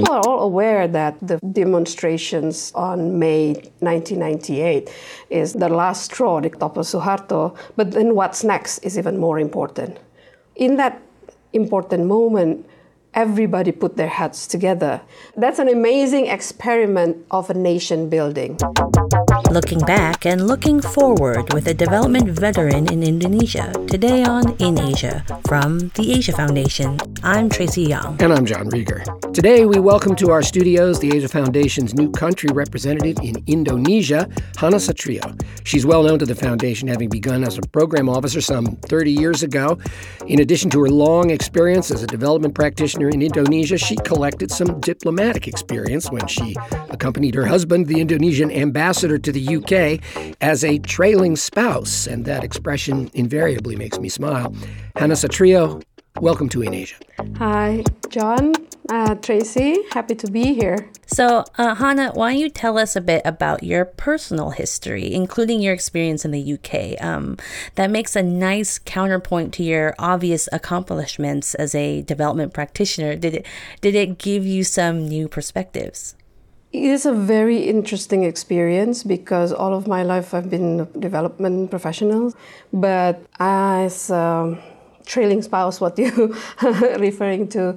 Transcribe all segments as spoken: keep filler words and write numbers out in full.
People are all aware that the demonstrations on May nineteen ninety-eight is the last straw, the top of Suharto, but then what's next is even more important. In that important moment, everybody put their heads together. That's an amazing experiment of a nation building. Looking back and looking forward with a development veteran in Indonesia, today on In Asia from the Asia Foundation. I'm Tracy Young. And I'm John Rieger. Today we welcome to our studios the Asia Foundation's new country representative in Indonesia, Hana Satrio. She's well known to the foundation, having begun as a program officer some thirty years ago. In addition to her long experience as a development practitioner in Indonesia, she collected some diplomatic experience when she accompanied her husband, the Indonesian ambassador to the U K, as a trailing spouse. And that expression invariably makes me smile. Hana Satrio, welcome to In Asia. Hi, John, uh, Tracy, happy to be here. So, uh, Hana, why don't you tell us a bit about your personal history, including your experience in the U K? Um, that makes a nice counterpoint to your obvious accomplishments as a development practitioner. Did it, did it give you some new perspectives? It is a very interesting experience because all of my life I've been a development professional, but as a trailing spouse, what you're referring to,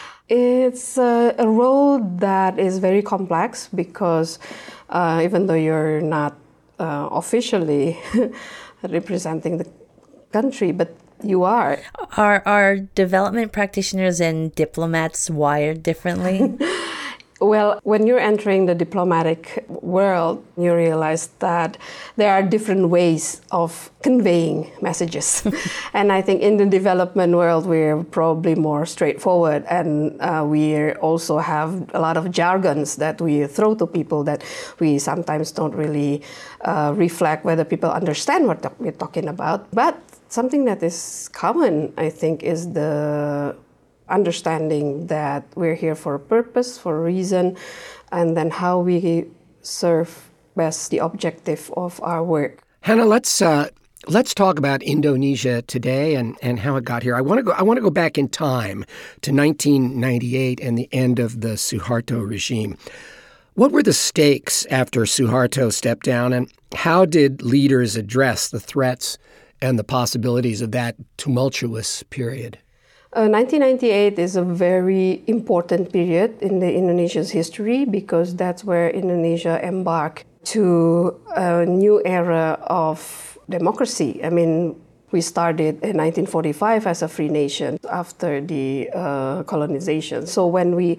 it's a, a role that is very complex because uh, even though you're not uh, officially representing the country, but you are. Are, are development practitioners and diplomats wired differently? Well, when you're entering the diplomatic world, you realize that there are different ways of conveying messages. And I think in the development world, we're probably more straightforward. And uh, we also have a lot of jargons that we throw to people that we sometimes don't really uh, reflect whether people understand what we're talking about. But something that is common, I think, is the understanding that we're here for a purpose, for a reason, and then how we serve best the objective of our work. Hana, let's uh, let's talk about Indonesia today and, and how it got here. I want to go. I want to go back in time to nineteen ninety-eight and the end of the Suharto regime. What were the stakes after Suharto stepped down, and how did leaders address the threats and the possibilities of that tumultuous period? Uh, nineteen ninety-eight is a very important period in the Indonesia's history because that's where Indonesia embarked to a new era of democracy. I mean, we started in nineteen forty-five as a free nation after the uh, colonization. So when we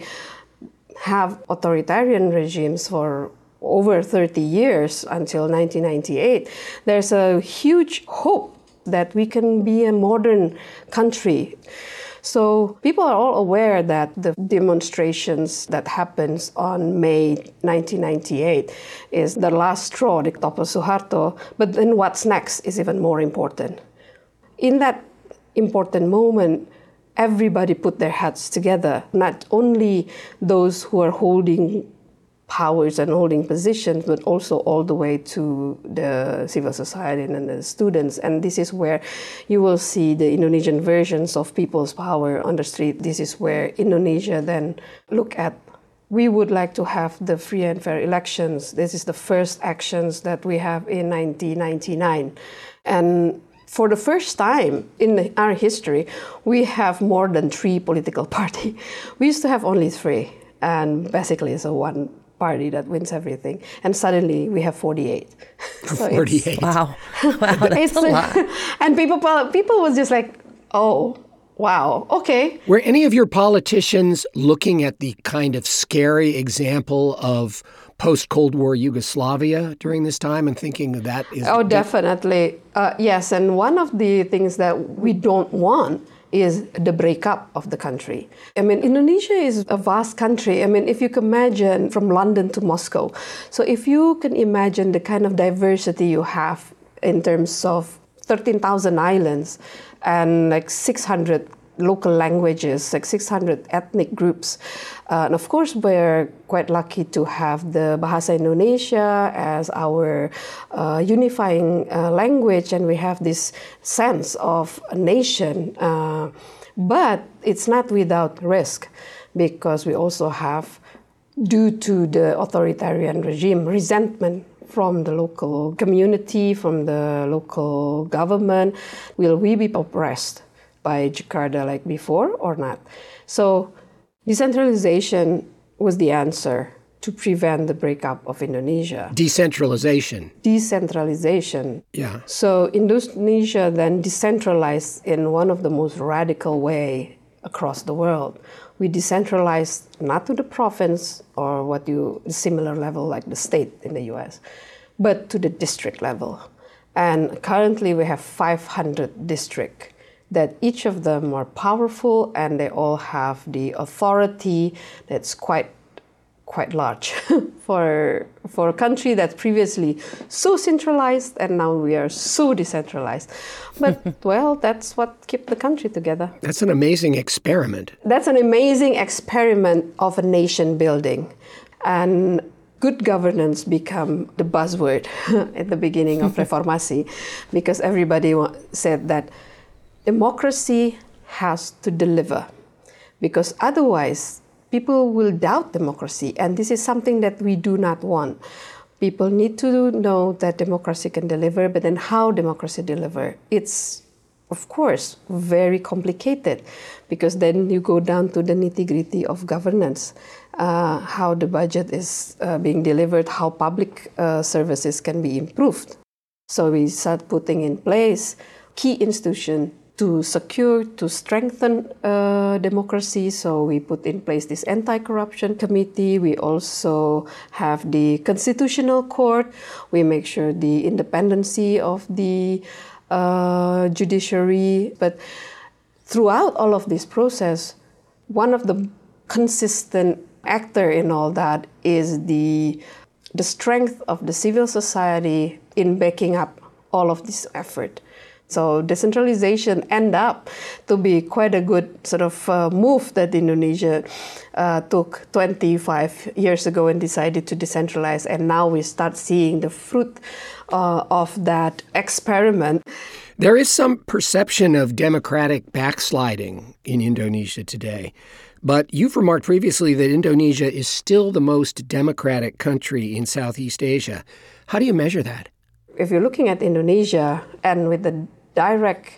have authoritarian regimes for over thirty years until nineteen ninety-eight, there's a huge hope that we can be a modern country. So people are all aware that the demonstrations that happens on May nineteen ninety-eight is the last straw, the top of Suharto, but then what's next is even more important. In that important moment, everybody put their heads together, not only those who are holding powers and holding positions, but also all the way to the civil society and the students. And this is where you will see the Indonesian versions of people's power on the street. This is where Indonesia then look at, we would like to have the free and fair elections. This is the first actions that we have in nineteen ninety-nine. And for the first time in our history, we have more than three political parties. We used to have only three, and basically it's a one party that wins everything, and suddenly we have forty-eight. So forty-eight. Wow, wow, that's a lot. And people, people was just like, oh, wow, okay. Were any of your politicians looking at the kind of scary example of post-Cold War Yugoslavia during this time and thinking that is... Oh, definitely. Uh, yes, and one of the things that we don't want is the breakup of the country. I mean, Indonesia is a vast country. I mean, if you can imagine from London to Moscow. So if you can imagine the kind of diversity you have in terms of thirteen thousand islands and like six hundred local languages, like six hundred ethnic groups. Uh, and of course, we're quite lucky to have the Bahasa Indonesia as our uh, unifying uh, language, and we have this sense of a nation uh, But it's not without risk, because we also have, due to the authoritarian regime, resentment from the local community, from the local government. Will we be oppressed by Jakarta like before or not? So decentralization was the answer to prevent the breakup of Indonesia. Decentralization. Decentralization. Yeah. So Indonesia then decentralized in one of the most radical way across the world. We decentralized not to the province or what you similar level like the state in the U S, but to the district level. And currently we have five hundred districts that each of them are powerful and they all have the authority that's quite quite large for for a country that's previously so centralized and now we are so decentralized. But well, that's what kept the country together. That's an amazing experiment. That's an amazing experiment of a nation building. And good governance become the buzzword at the beginning of Reformasi, because everybody said that democracy has to deliver, because otherwise people will doubt democracy, and this is something that we do not want. People need to know that democracy can deliver, but then how democracy deliver? It's, of course, very complicated, because then you go down to the nitty-gritty of governance, uh, how the budget is uh, being delivered, how public uh, services can be improved. So we start putting in place key institutions to secure, to strengthen uh, democracy. So we put in place this anti-corruption committee. We also have the constitutional court. We make sure the independency of the uh, judiciary. But throughout all of this process, one of the consistent actor in all that is the, the strength of the civil society in backing up all of this effort. So decentralization ended up to be quite a good sort of uh, move that Indonesia uh, took twenty-five years ago and decided to decentralize. And now we start seeing the fruit uh, of that experiment. There is some perception of democratic backsliding in Indonesia today. But you've remarked previously that Indonesia is still the most democratic country in Southeast Asia. How do you measure that? If you're looking at Indonesia and with the direct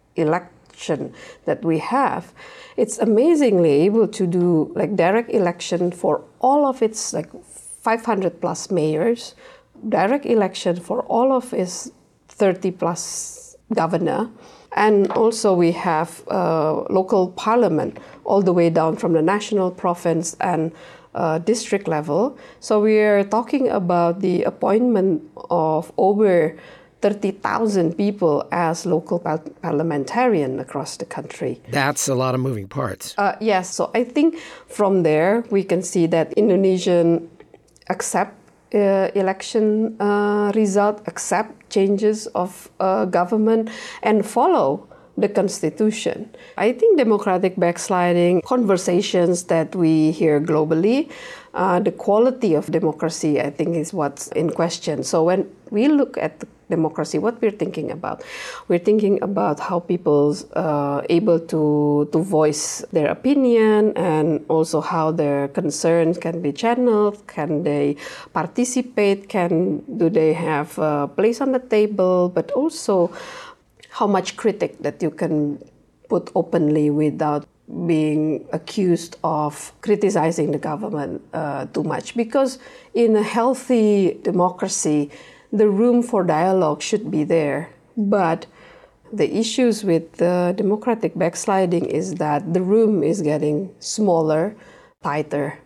election that we have, it's amazingly able to do like direct election for all of its like five hundred plus mayors, direct election for all of its thirty plus governor, and also we have uh, local parliament all the way down from the national, province, and Uh, district level. So we are talking about the appointment of over thirty thousand people as local par- parliamentarian across the country. That's a lot of moving parts. Uh, yes, so I think from there we can see that Indonesian accept uh, election uh, result, accept changes of uh, government, and follow the Constitution. I think democratic backsliding, conversations that we hear globally, uh, the quality of democracy, I think, is what's in question. So when we look at democracy, what we're thinking about, we're thinking about how people's uh, able to, to voice their opinion, and also how their concerns can be channeled, can they participate, can do they have a place on the table, but also how much critic that you can put openly without being accused of criticizing the government uh, too much. Because in a healthy democracy, the room for dialogue should be there. But the issues with the democratic backsliding is that the room is getting smaller, tighter.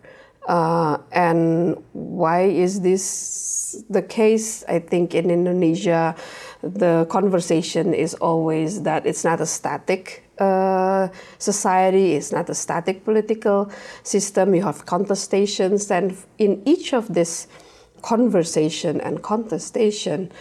Uh, and why is this the case? I think in Indonesia, the conversation is always that it's not a static uh, society, it's not a static political system. You have contestations, and in each of this conversation and contestation,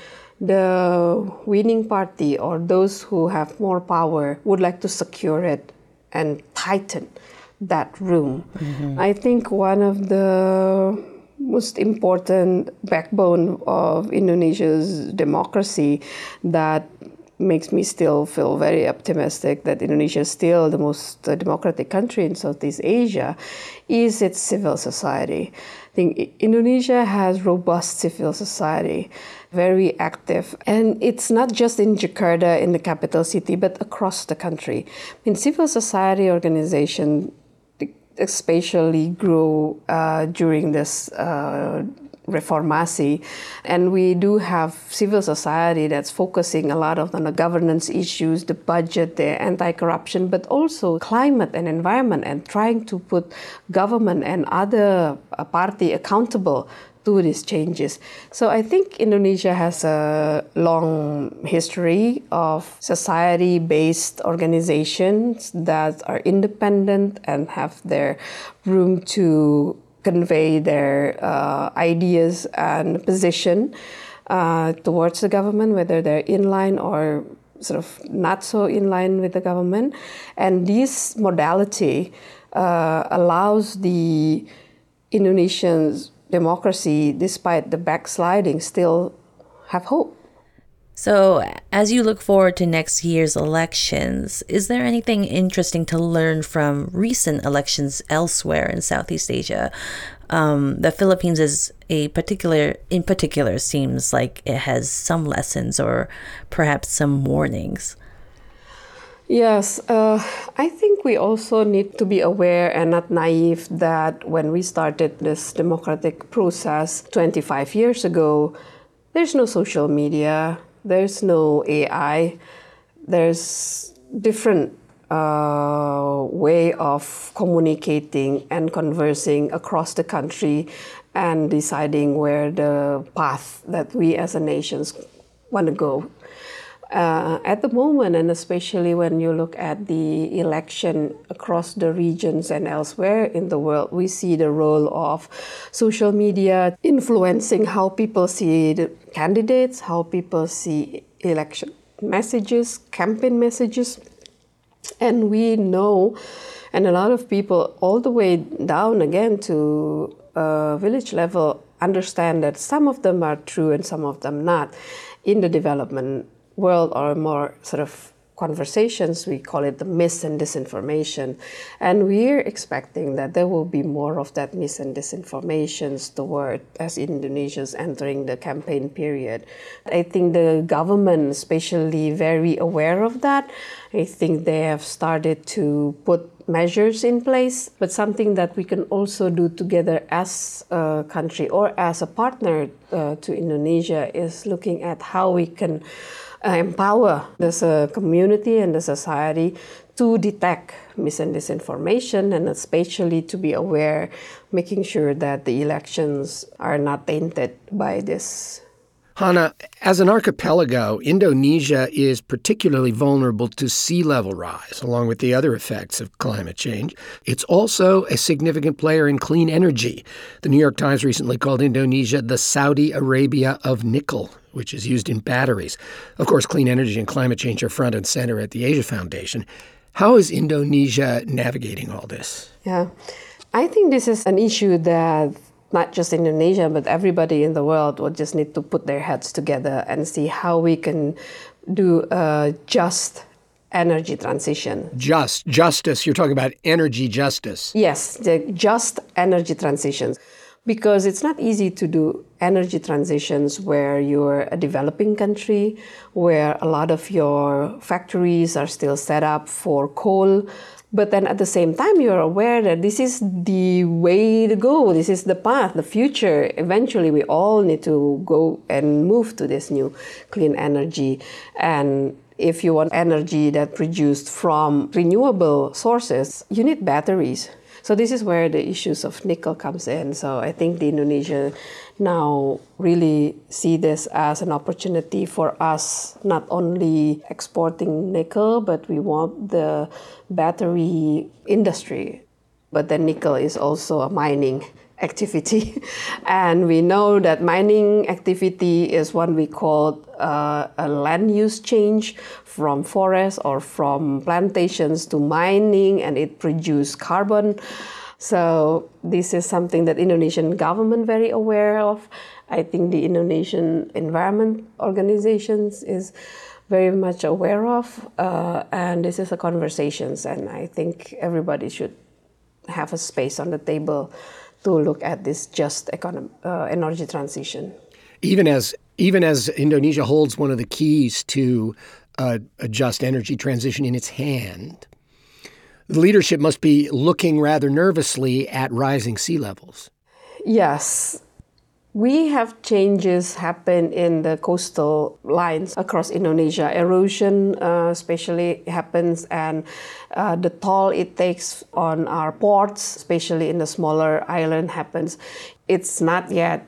the winning party or those who have more power would like to secure it and tighten that room. Mm-hmm. I think one of the most important backbone of Indonesia's democracy that makes me still feel very optimistic that Indonesia is still the most uh, democratic country in Southeast Asia is its civil society. I think Indonesia has robust civil society, very active. And it's not just in Jakarta, in the capital city, but across the country. I mean, civil society organization especially grew uh, during this uh, reformasi, and we do have civil society that's focusing a lot of on the governance issues, the budget, the anti-corruption, but also climate and environment, and trying to put government and other uh, party accountable to these changes. So I think Indonesia has a long history of society-based organizations that are independent and have their room to convey their uh, ideas and position uh, towards the government, whether they're in line or sort of not so in line with the government. And this modality uh, allows the Indonesians' democracy, despite the backsliding, still have hope. So, as you look forward to next year's elections, is there anything interesting to learn from recent elections elsewhere in Southeast Asia? Um, the Philippines is a particular, in particular, seems like it has some lessons or perhaps some warnings. Yes, uh, I think we also need to be aware and not naive that when we started this democratic process twenty-five years ago, there's no social media. There's no A I. There's different uh, way of communicating and conversing across the country and deciding where the path that we as a nation want to go. Uh, at the moment, and especially when you look at the election across the regions and elsewhere in the world, we see the role of social media influencing how people see the candidates, how people see election messages, campaign messages. And we know, and a lot of people all the way down again to uh, village level understand that some of them are true and some of them not. In the development world or more sort of conversations, we call it the mis and disinformation. And we're expecting that there will be more of that mis and disinformations toward as Indonesia's entering the campaign period. I think the government, especially, very aware of that. I think they have started to put measures in place, but something that we can also do together as a country or as a partner uh, to Indonesia is looking at how we can Uh, empower this uh, community and the society to detect mis and disinformation, and especially to be aware, making sure that the elections are not tainted by this. Hana, as an archipelago, Indonesia is particularly vulnerable to sea level rise, along with the other effects of climate change. It's also a significant player in clean energy. The New York Times recently called Indonesia the Saudi Arabia of nickel, which is used in batteries. Of course, clean energy and climate change are front and center at the Asia Foundation. How is Indonesia navigating all this? Yeah, I think this is an issue that not just Indonesia, but everybody in the world will just need to put their heads together and see how we can do a just energy transition. Just, justice, you're talking about energy justice. Yes, the just energy transitions. Because it's not easy to do energy transitions where you're a developing country, where a lot of your factories are still set up for coal. But then at the same time, you're aware that this is the way to go. This is the path, the future. Eventually, we all need to go and move to this new clean energy. And if you want energy that produced from renewable sources, you need batteries. So this is where the issues of nickel comes in. So I think the Indonesia now really see this as an opportunity for us, not only exporting nickel, but we want the battery industry. But then nickel is also a mining activity. And we know that mining activity is what we call uh, a land use change from forests or from plantations to mining, and it produces carbon. So this is something that Indonesian government very aware of. I think the Indonesian environment organizations is very much aware of. Uh, and this is a conversations, and I think everybody should have a space on the table to look at this just economic, uh, energy transition. Even as even as Indonesia holds one of the keys to uh, a just energy transition in its hand, the leadership must be looking rather nervously at rising sea levels. Yes. We have changes happen in the coastal lines across Indonesia. Erosion uh, especially happens, and uh, the toll it takes on our ports, especially in the smaller island, happens. It's not yet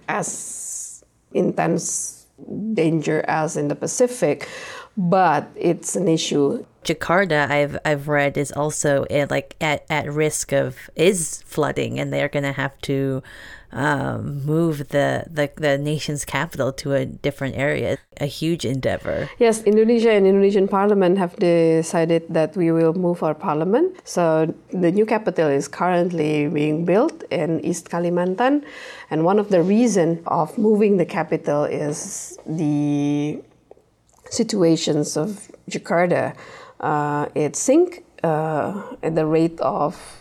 as intense danger as in the Pacific, but it's an issue. Jakarta, I've I've read, is also at, like at, at risk of is flooding, and they're going to have to um, move the, the the nation's capital to a different area. A huge endeavor. Yes, Indonesia and Indonesian Parliament have decided that we will move our parliament. So the new capital is currently being built in East Kalimantan, and one of the reasons of moving the capital is the situations of Jakarta. Uh, it sink uh, at the rate of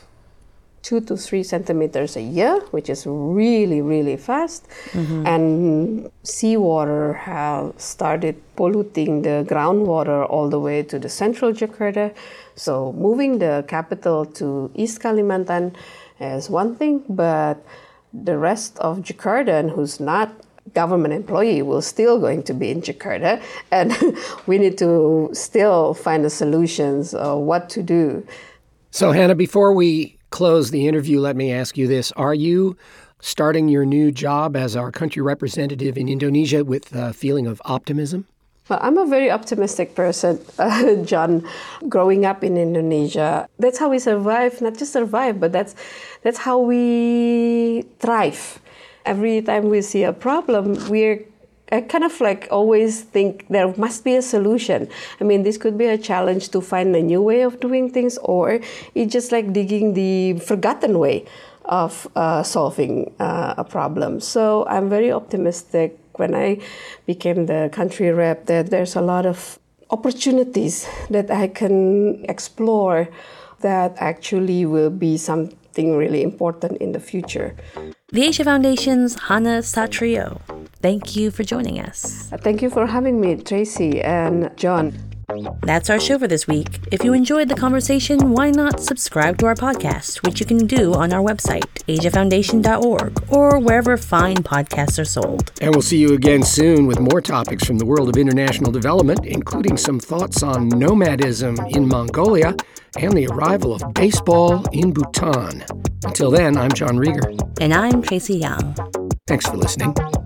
two to three centimeters a year, which is really, really fast. Mm-hmm. And seawater have started polluting the groundwater all the way to the central Jakarta. So moving the capital to East Kalimantan is one thing, but the rest of Jakarta, who's not government employee, will still going to be in Jakarta, and we need to still find the solutions of what to do. So Hannah, before we close the interview, let me ask you this. Are you starting your new job as our country representative in Indonesia with a feeling of optimism? Well, I'm a very optimistic person, uh, John. Growing up in Indonesia, that's how we survive, not just survive, but that's that's how we thrive. Every time we see a problem, we're I kind of like always think there must be a solution. I mean, this could be a challenge to find a new way of doing things, or it's just like digging the forgotten way of uh, solving uh, a problem. So I'm very optimistic when I became the country rep that there's a lot of opportunities that I can explore that actually will be something really important in the future. The Asia Foundation's Hana Satrio. Thank you for joining us. Thank you for having me, Tracy and John. That's our show for this week. If you enjoyed the conversation, why not subscribe to our podcast, which you can do on our website, asia foundation dot org, or wherever fine podcasts are sold. And we'll see you again soon with more topics from the world of international development, including some thoughts on nomadism in Mongolia and the arrival of baseball in Bhutan. Until then, I'm John Rieger. And I'm Tracy Yang. Thanks for listening.